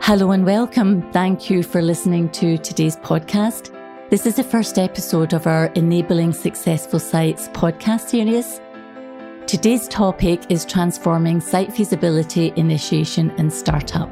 Hello and welcome. Thank you for listening to today's podcast. This is the first episode of our Enabling Successful Sites podcast series. Today's topic is transforming site feasibility, initiation and startup.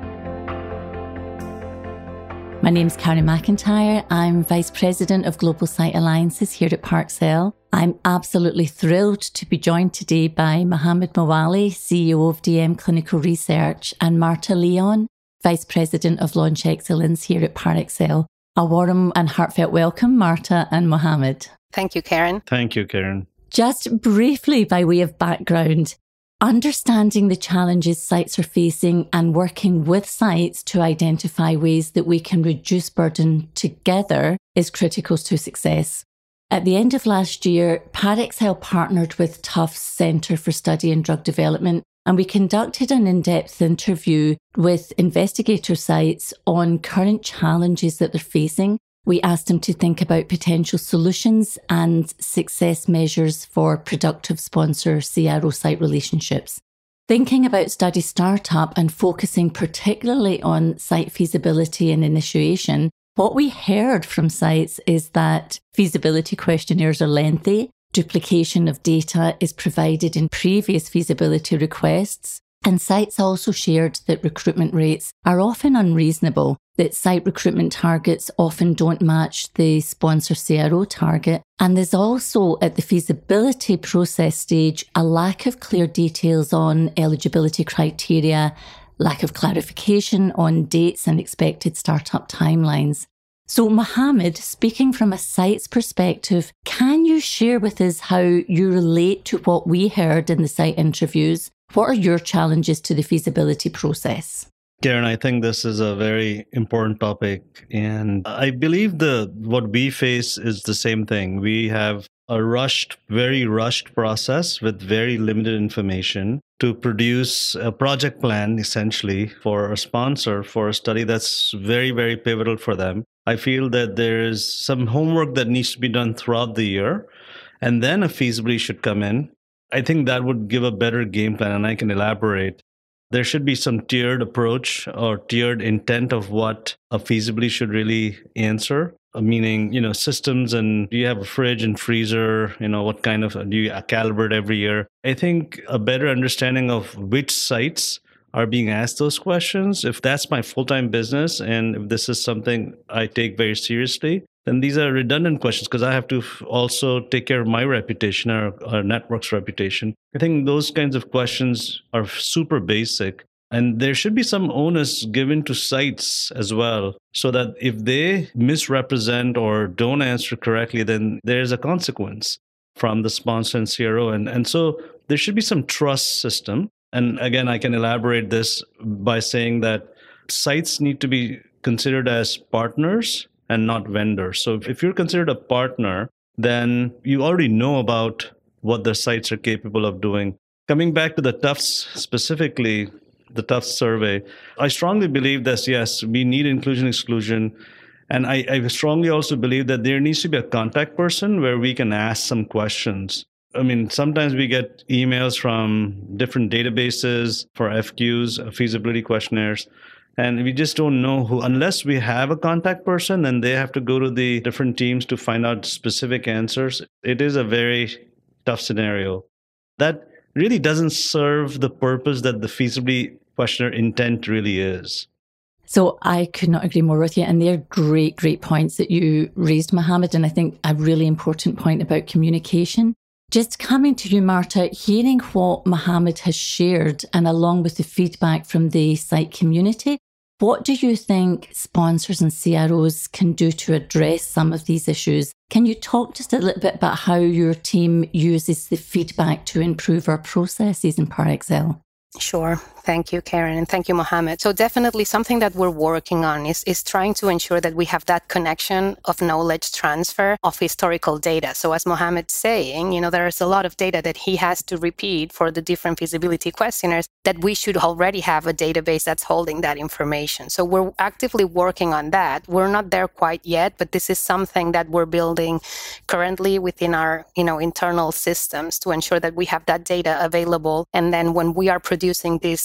My name's Karen McIntyre. I'm Vice President of Global Site Alliances here at Parexel. I'm absolutely thrilled to be joined today by Mohammed Mawali, CEO of DM Clinical Research, and Marta Leon, Vice President of Launch Excellence here at Parexel. A warm and heartfelt welcome, Marta and Mohammed. Thank you, Karen. Thank you, Karen. Just briefly by way of background, understanding the challenges sites are facing and working with sites to identify ways that we can reduce burden together is critical to success. At the end of last year, Parexel partnered with Tufts Centre for Study in Drug Development, and we conducted an in-depth interview with investigator sites on current challenges that they're facing. We asked them to think about potential solutions and success measures for productive sponsor-CRO site relationships. Thinking about study startup and focusing particularly on site feasibility and initiation, what we heard from sites is that feasibility questionnaires are lengthy, duplication of data is provided in previous feasibility requests, and sites also shared that recruitment rates are often unreasonable, that site recruitment targets often don't match the sponsor CRO target, and there's also at the feasibility process stage a lack of clear details on eligibility criteria, lack of clarification on dates and expected startup timelines. So Mohammed, speaking from a site's perspective, can you share with us how you relate to what we heard in the site interviews? What are your challenges to the feasibility process? Karen, I think this is a very important topic. And I believe what we face is the same thing. We have a very rushed process with very limited information to produce a project plan, essentially, for a sponsor for a study that's very, very pivotal for them. I feel that there is some homework that needs to be done throughout the year, and then a feasibility should come in. I think that would give a better game plan, and I can elaborate. There should be some tiered approach or tiered intent of what a feasibility should really answer. Meaning, systems, and do you have a fridge and freezer? What kind of, do you calibrate every year? I think a better understanding of which sites are being asked those questions. If that's my full-time business and if this is something I take very seriously, then these are redundant questions because I have to also take care of my reputation or our network's reputation. I think those kinds of questions are super basic. And there should be some onus given to sites as well, so that if they misrepresent or don't answer correctly, then there's a consequence from the sponsor and CRO. And so there should be some trust system. And again, I can elaborate this by saying that sites need to be considered as partners and not vendors. So if you're considered a partner, then you already know about what the sites are capable of doing. Coming back to the Tufts specifically, the Tufts survey, I strongly believe that, yes, we need inclusion-exclusion. And I strongly also believe that there needs to be a contact person where we can ask some questions. Sometimes we get emails from different databases for FQs, feasibility questionnaires, and we just don't know who. Unless we have a contact person, then they have to go to the different teams to find out specific answers. It is a very tough scenario. That really doesn't serve the purpose that the feasibility questionnaire intent really is. So I could not agree more with you. And they're great points that you raised, Mohammed. And I think a really important point about communication. Just coming to you, Marta, hearing what Mohammed has shared and along with the feedback from the site community, what do you think sponsors and CROs can do to address some of these issues? Can you talk just a little bit about how your team uses the feedback to improve our processes in Parexel? Sure. Thank you, Karen, and thank you, Mohammed. So definitely something that we're working on is trying to ensure that we have that connection of knowledge transfer of historical data. So as Mohammed's saying, there's a lot of data that he has to repeat for the different feasibility questionnaires that we should already have a database that's holding that information. So we're actively working on that. We're not there quite yet, but this is something that we're building currently within our, internal systems to ensure that we have that data available. And then when we are producing these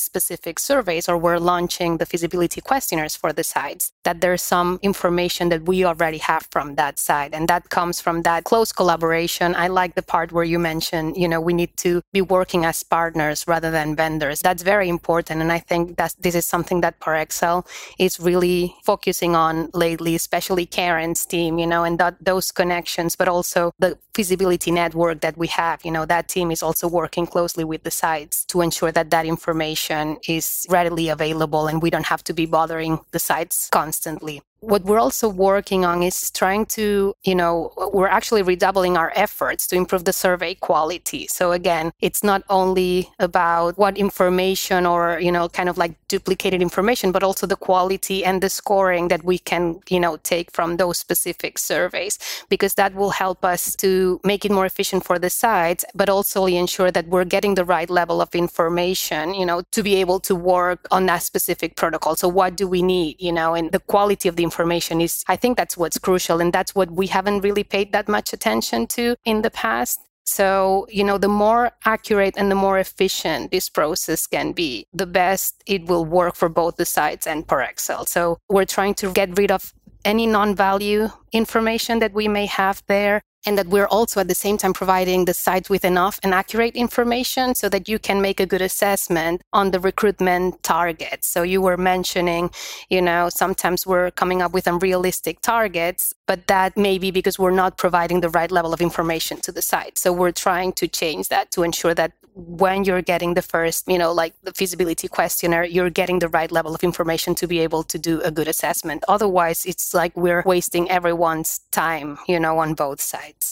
specific surveys or we're launching the feasibility questionnaires for the sites, that there's some information that we already have from that side. And that comes from that close collaboration. I like the part where you mentioned, we need to be working as partners rather than vendors. That's very important. And I think that this is something that Parexel is really focusing on lately, especially Karen's team, and those connections, but also the feasibility network that we have. That team is also working closely with the sites to ensure that that information is readily available and we don't have to be bothering the sites constantly. What we're also working on is trying to, we're actually redoubling our efforts to improve the survey quality. So again, it's not only about what information or, kind of like duplicated information, but also the quality and the scoring that we can, take from those specific surveys, because that will help us to make it more efficient for the sites, but also ensure that we're getting the right level of information, to be able to work on that specific protocol. So what do we need, and the quality of the information is, I think that's what's crucial. And that's what we haven't really paid that much attention to in the past. So, the more accurate and the more efficient this process can be, the best it will work for both the sites and Parexel. So we're trying to get rid of any non-value information that we may have there, and that we're also at the same time providing the sites with enough and accurate information so that you can make a good assessment on the recruitment targets. So you were mentioning, sometimes we're coming up with unrealistic targets, but that may be because we're not providing the right level of information to the site. So we're trying to change that to ensure that when you're getting the first, like the feasibility questionnaire, you're getting the right level of information to be able to do a good assessment. Otherwise, it's like we're wasting everyone's time, on both sides.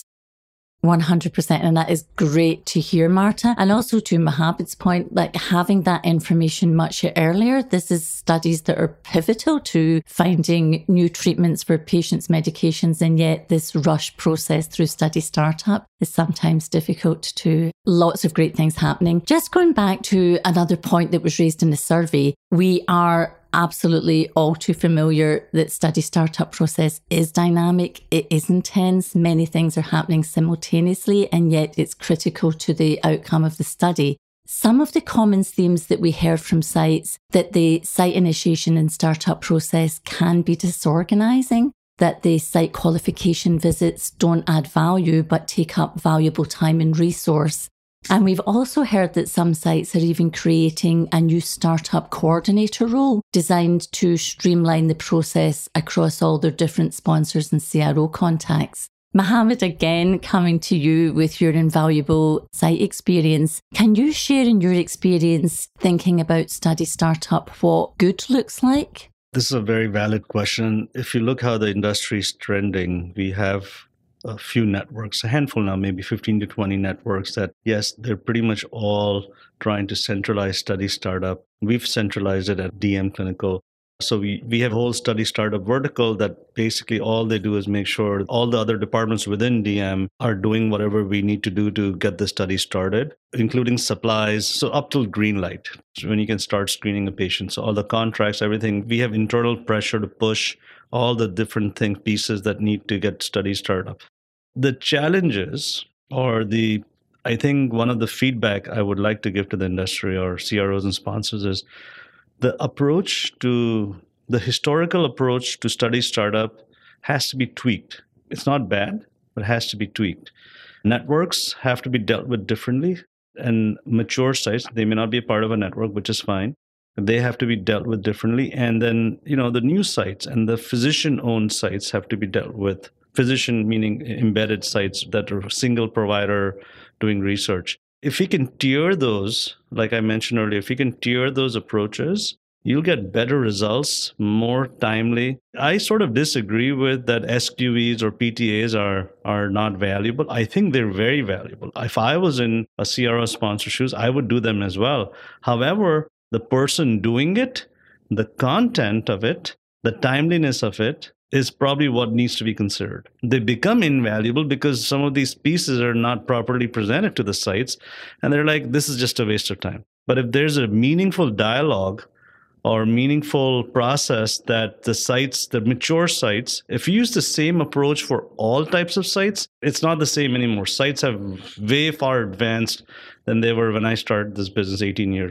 100%. And that is great to hear, Marta. And also to Mohamed's point, like having that information much earlier. This is studies that are pivotal to finding new treatments for patients' medications. And yet this rush process through study startup is sometimes difficult to lots of great things happening. Just going back to another point that was raised in the survey, we are absolutely all too familiar that study startup process is dynamic. It is intense. Many things are happening simultaneously, and yet it's critical to the outcome of the study. Some of the common themes that we heard from sites, that the site initiation and startup process can be disorganizing, that the site qualification visits don't add value but take up valuable time and resource. And we've also heard that some sites are even creating a new startup coordinator role designed to streamline the process across all their different sponsors and CRO contacts. Mohamed, again, coming to you with your invaluable site experience. Can you share in your experience thinking about study startup what good looks like? This is a very valid question. If you look how the industry is trending, we have a few networks, a handful now, maybe 15 to 20 networks that, yes, they're pretty much all trying to centralize study startup. We've centralized it at DM Clinical. So we have a whole study startup vertical that basically all they do is make sure all the other departments within DM are doing whatever we need to do to get the study started, including supplies. So up till green light, so when you can start screening a patient. So all the contracts, everything, we have internal pressure to push all the different pieces that need to get study startup. The challenges I think one of the feedback I would like to give to the industry or CROs and sponsors is the historical approach to study startup has to be tweaked. It's not bad, but it has to be tweaked. Networks have to be dealt with differently, and mature sites, they may not be a part of a network, which is fine. They have to be dealt with differently. And then, the new sites and the physician-owned sites have to be dealt with. Physician meaning embedded sites that are single provider doing research. If we can tier those, like I mentioned earlier, if we can tier those approaches, you'll get better results, more timely. I sort of disagree with that SQVs or PTAs are not valuable. I think they're very valuable. If I was in a CRO sponsor shoes, I would do them as well. However, the person doing it, the content of it, the timeliness of it, is probably what needs to be considered. They become invaluable because some of these pieces are not properly presented to the sites, and they're like, this is just a waste of time. But if there's a meaningful dialogue or meaningful process that the mature sites, if you use the same approach for all types of sites, it's not the same anymore. Sites have way far advanced than they were when I started this business 18 years ago.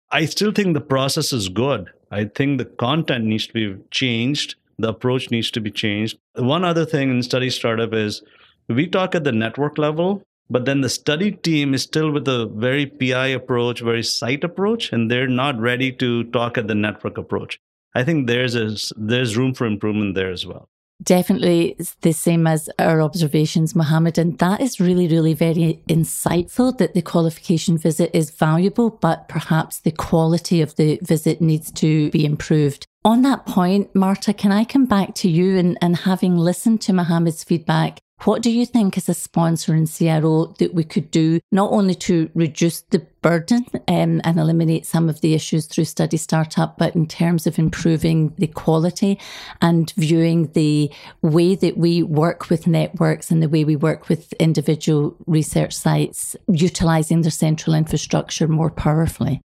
I still think the process is good. I think the content needs to be changed. The approach needs to be changed. One other thing in study startup is we talk at the network level, but then the study team is still with a very PI approach, very site approach, and they're not ready to talk at the network approach. I think there's room for improvement there as well. Definitely it's the same as our observations, Mohammed. And that is really, really very insightful that the qualification visit is valuable, but perhaps the quality of the visit needs to be improved. On that point, Marta, can I come back to you and having listened to Mohammed's feedback, what do you think as a sponsor and CRO that we could do not only to reduce the burden and eliminate some of the issues through study startup, but in terms of improving the quality and viewing the way that we work with networks and the way we work with individual research sites, utilising their central infrastructure more powerfully?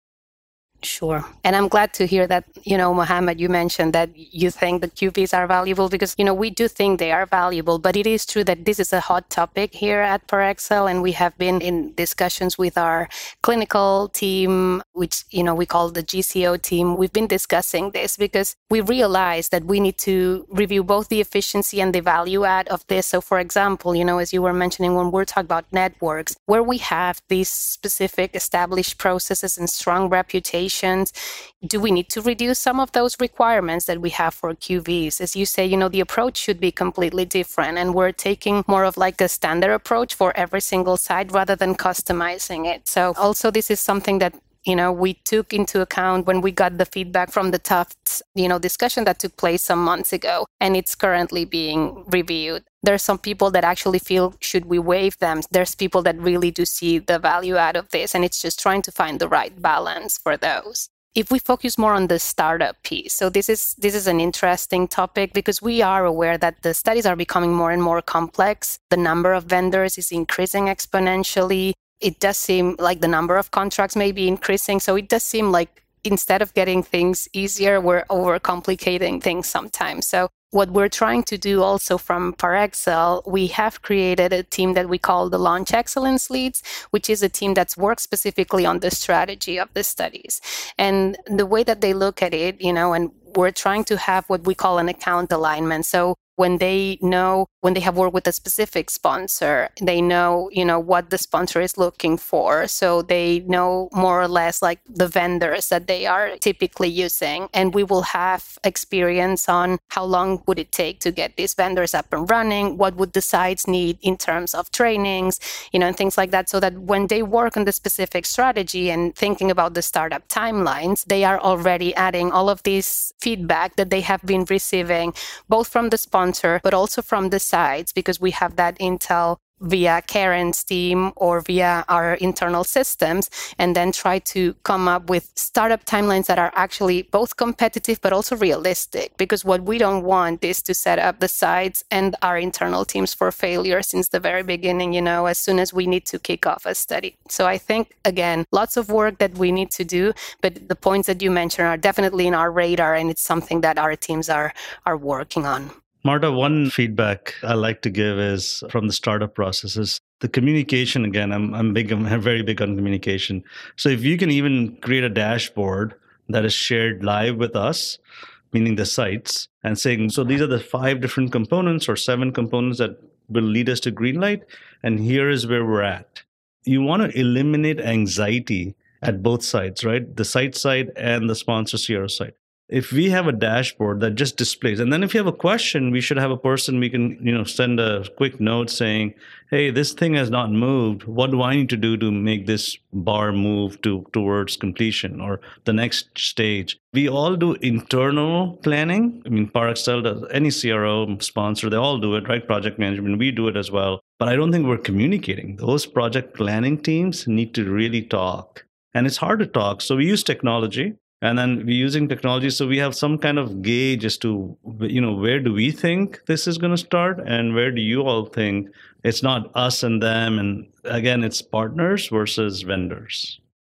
Sure. And I'm glad to hear that, Mohammed, you mentioned that you think that QVs are valuable because, we do think they are valuable, but it is true that this is a hot topic here at Parexel. And we have been in discussions with our clinical team, which, we call the GCO team. We've been discussing this because we realize that we need to review both the efficiency and the value add of this. So, for example, as you were mentioning, when we're talking about networks, where we have these specific established processes and strong reputation, do we need to reduce some of those requirements that we have for QVs? As you say, the approach should be completely different. And we're taking more of like a standard approach for every single site rather than customizing it. So also this is something that we took into account when we got the feedback from the Tufts, discussion that took place some months ago, and it's currently being reviewed. There's some people that actually feel, should we waive them? There's people that really do see the value out of this, and it's just trying to find the right balance for those. If we focus more on the startup piece, so this is an interesting topic because we are aware that the studies are becoming more and more complex. The number of vendors is increasing exponentially. It does seem like the number of contracts may be increasing. So it does seem like instead of getting things easier, we're overcomplicating things sometimes. So what we're trying to do also from Parexel, we have created a team that we call the Launch Excellence Leads, which is a team that's worked specifically on the strategy of the studies. And the way that they look at it, and we're trying to have what we call an account alignment. So when they have worked with a specific sponsor, they know, what the sponsor is looking for. So they know more or less like the vendors that they are typically using. And we will have experience on how long would it take to get these vendors up and running? What would the sites need in terms of trainings, and things like that. So that when they work on the specific strategy and thinking about the startup timelines, they are already adding all of this feedback that they have been receiving, both from the sponsor, but also from the sites, because we have that intel via Karen's team or via our internal systems, and then try to come up with startup timelines that are actually both competitive but also realistic. Because what we don't want is to set up the sites and our internal teams for failure since the very beginning, as soon as we need to kick off a study. So I think, again, lots of work that we need to do, but the points that you mentioned are definitely in our radar, and it's something that our teams are working on. Marta, one feedback I like to give is from the startup processes. The communication, again, I'm very big on communication. So if you can even create a dashboard that is shared live with us, meaning the sites, and saying, so these are the 5 different components or 7 components that will lead us to Greenlight, and here is where we're at. You want to eliminate anxiety at both sides, right? The site side and the sponsor CRO side. If we have a dashboard that just displays, and then if you have a question, we should have a person we can, send a quick note saying, hey, this thing has not moved. What do I need to do to make this bar move towards completion or the next stage? We all do internal planning. Parexel does, any CRO sponsor, they all do it, right? Project management, we do it as well. But I don't think we're communicating. Those project planning teams need to really talk. And it's hard to talk. So we use technology. And then we're using technology, so we have some kind of gauge as to, where do we think this is going to start and where do you all think? It's not us and them. And again, it's partners versus vendors.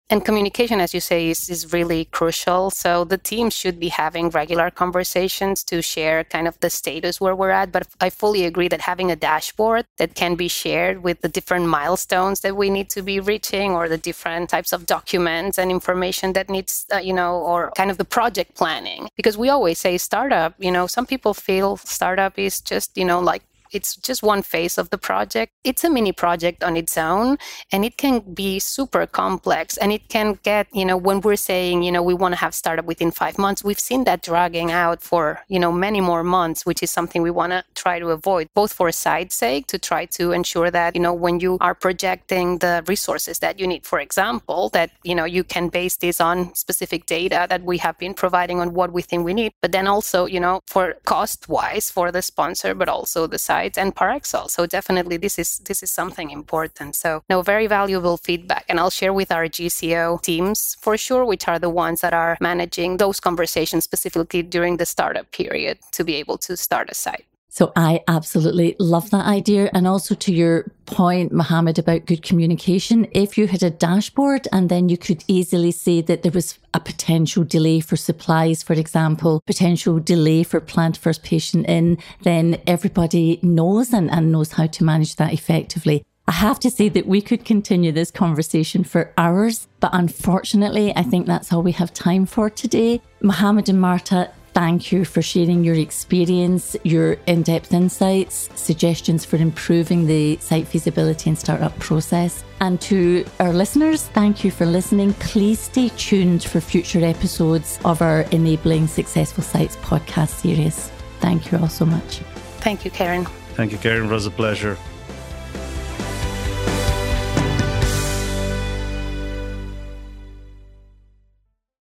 And communication, as you say, is really crucial. So the team should be having regular conversations to share kind of the status where we're at. But I fully agree that having a dashboard that can be shared with the different milestones that we need to be reaching, or the different types of documents and information that needs, or kind of the project planning. Because we always say startup, some people feel startup is just, like, it's just one phase of the project. It's a mini project on its own, and it can be super complex. And it can get, when we're saying, we want to have startup within 5 months, we've seen that dragging out for, many more months, which is something we want to try to avoid, both for site's sake, to try to ensure that, when you are projecting the resources that you need, for example, that, you can base this on specific data that we have been providing on what we think we need. But then also, for cost-wise for the sponsor, but also the site and par excellence. So definitely this is something important. So very valuable feedback. And I'll share with our GCO teams for sure, which are the ones that are managing those conversations specifically during the startup period to be able to start a site. So I absolutely love that idea. And also to your point, Mohammed, about good communication, if you had a dashboard and then you could easily see that there was a potential delay for supplies, for example, potential delay for planned first patient in, then everybody knows and knows how to manage that effectively. I have to say that we could continue this conversation for hours, but unfortunately, I think that's all we have time for today. Mohammed and Marta, thank you for sharing your experience, your in-depth insights, suggestions for improving the site feasibility and startup process. And to our listeners, thank you for listening. Please stay tuned for future episodes of our Enabling Successful Sites podcast series. Thank you all so much. Thank you, Karen. Thank you, Karen. It was a pleasure.